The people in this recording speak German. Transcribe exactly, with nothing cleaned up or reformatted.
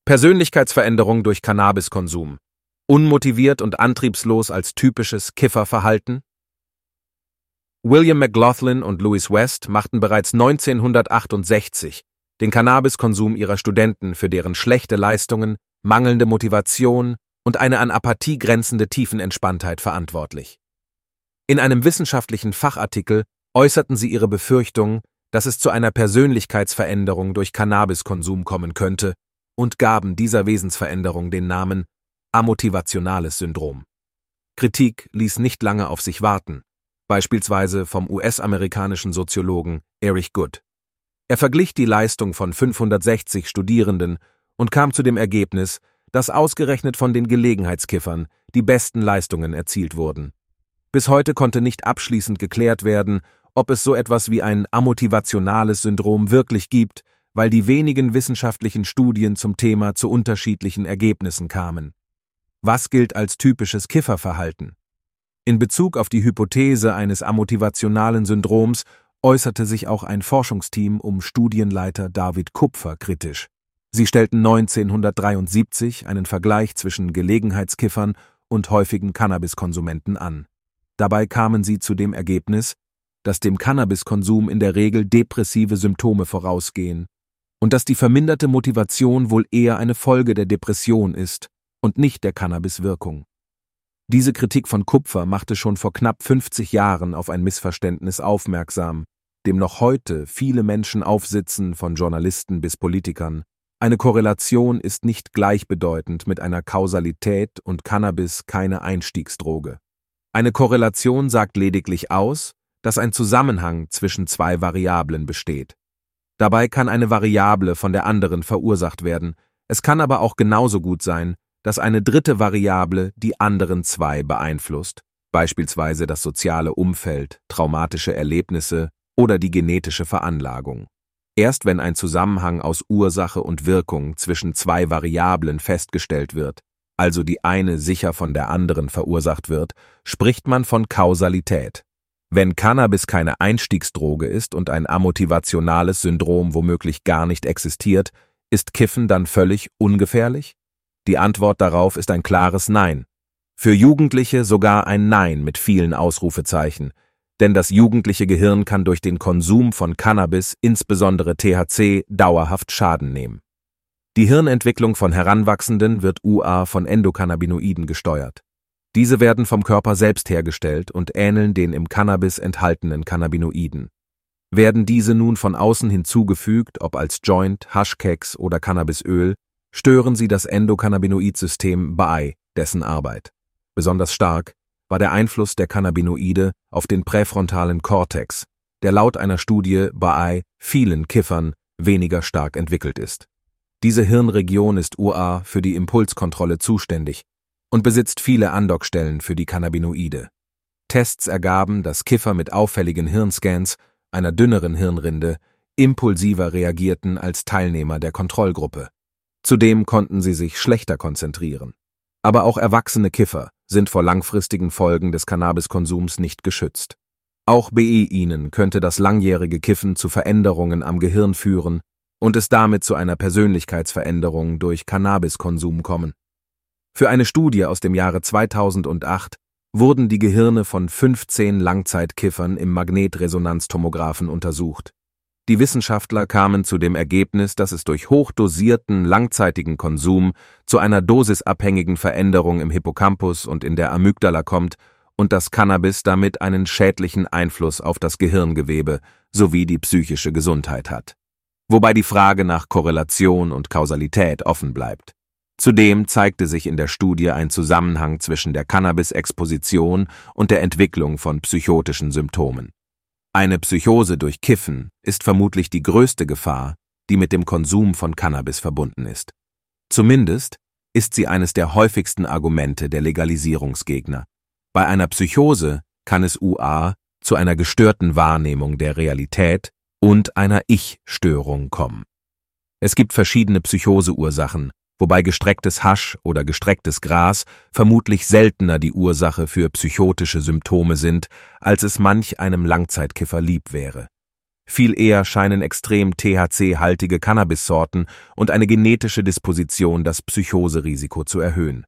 Persönlichkeitsveränderung durch Cannabiskonsum. Unmotiviert und antriebslos als typisches Kifferverhalten? William McLaughlin und Louis West machten bereits neunzehnhundertachtundsechzig den Cannabiskonsum ihrer Studenten für deren schlechte Leistungen, mangelnde Motivation und eine an Apathie grenzende Tiefenentspanntheit verantwortlich. In einem wissenschaftlichen Fachartikel äußerten sie ihre Befürchtung, dass es zu einer Persönlichkeitsveränderung durch Cannabiskonsum kommen könnte und gaben dieser Wesensveränderung den Namen amotivationales Syndrom. Kritik ließ nicht lange auf sich warten, beispielsweise vom U S-amerikanischen Soziologen Erich Good. Er verglich die Leistung von fünfhundertsechzig Studierenden und kam zu dem Ergebnis, dass ausgerechnet von den Gelegenheitskiffern die besten Leistungen erzielt wurden. Bis heute konnte nicht abschließend geklärt werden, ob es so etwas wie ein amotivationales Syndrom wirklich gibt, weil die wenigen wissenschaftlichen Studien zum Thema zu unterschiedlichen Ergebnissen kamen. Was gilt als typisches Kifferverhalten? In Bezug auf die Hypothese eines amotivationalen Syndroms äußerte sich auch ein Forschungsteam um Studienleiter David Kupfer kritisch. Sie stellten neunzehnhundertdreiundsiebzig einen Vergleich zwischen Gelegenheitskiffern und häufigen Cannabiskonsumenten an. Dabei kamen sie zu dem Ergebnis, dass dem Cannabiskonsum in der Regel depressive Symptome vorausgehen und dass die verminderte Motivation wohl eher eine Folge der Depression ist und nicht der Cannabiswirkung. Diese Kritik von Kupfer machte schon vor knapp fünfzig Jahren auf ein Missverständnis aufmerksam, dem noch heute viele Menschen aufsitzen, von Journalisten bis Politikern. Eine Korrelation ist nicht gleichbedeutend mit einer Kausalität und Cannabis keine Einstiegsdroge. Eine Korrelation sagt lediglich aus, dass ein Zusammenhang zwischen zwei Variablen besteht. Dabei kann eine Variable von der anderen verursacht werden, es kann aber auch genauso gut sein, dass eine dritte Variable die anderen zwei beeinflusst, beispielsweise das soziale Umfeld, traumatische Erlebnisse oder die genetische Veranlagung. Erst wenn ein Zusammenhang aus Ursache und Wirkung zwischen zwei Variablen festgestellt wird, also die eine sicher von der anderen verursacht wird, spricht man von Kausalität. Wenn Cannabis keine Einstiegsdroge ist und ein amotivationales Syndrom womöglich gar nicht existiert, ist Kiffen dann völlig ungefährlich? Die Antwort darauf ist ein klares Nein. Für Jugendliche sogar ein Nein mit vielen Ausrufezeichen, denn das jugendliche Gehirn kann durch den Konsum von Cannabis, insbesondere T H C, dauerhaft Schaden nehmen. Die Hirnentwicklung von Heranwachsenden wird U A von Endokannabinoiden gesteuert. Diese werden vom Körper selbst hergestellt und ähneln den im Cannabis enthaltenen Cannabinoiden. Werden diese nun von außen hinzugefügt, ob als Joint, Haschkeks oder Cannabisöl, stören sie das Endokannabinoid-System B A I, dessen Arbeit. Besonders stark war der Einfluss der Cannabinoide auf den präfrontalen Kortex, der laut einer Studie bei vielen Kiffern weniger stark entwickelt ist. Diese Hirnregion ist U A für die Impulskontrolle zuständig und besitzt viele Andockstellen für die Cannabinoide. Tests ergaben, dass Kiffer mit auffälligen Hirnscans, einer dünneren Hirnrinde, impulsiver reagierten als Teilnehmer der Kontrollgruppe. Zudem konnten sie sich schlechter konzentrieren. Aber auch erwachsene Kiffer sind vor langfristigen Folgen des Cannabiskonsums nicht geschützt. Auch bei ihnen könnte das langjährige Kiffen zu Veränderungen am Gehirn führen und es damit zu einer Persönlichkeitsveränderung durch Cannabiskonsum kommen. Für eine Studie aus dem Jahre zweitausendacht wurden die Gehirne von fünfzehn Langzeitkiffern im Magnetresonanztomographen untersucht. Die Wissenschaftler kamen zu dem Ergebnis, dass es durch hochdosierten, langzeitigen Konsum zu einer dosisabhängigen Veränderung im Hippocampus und in der Amygdala kommt und dass Cannabis damit einen schädlichen Einfluss auf das Gehirngewebe sowie die psychische Gesundheit hat. Wobei die Frage nach Korrelation und Kausalität offen bleibt. Zudem zeigte sich in der Studie ein Zusammenhang zwischen der Cannabis-Exposition und der Entwicklung von psychotischen Symptomen. Eine Psychose durch Kiffen ist vermutlich die größte Gefahr, die mit dem Konsum von Cannabis verbunden ist. Zumindest ist sie eines der häufigsten Argumente der Legalisierungsgegner. Bei einer Psychose kann es U A zu einer gestörten Wahrnehmung der Realität und einer Ich-Störung kommen. Es gibt verschiedene Psychoseursachen, wobei gestrecktes Hasch oder gestrecktes Gras vermutlich seltener die Ursache für psychotische Symptome sind, als es manch einem Langzeitkiffer lieb wäre. Viel eher scheinen extrem T H C-haltige Cannabissorten und eine genetische Disposition das Psychoserisiko zu erhöhen.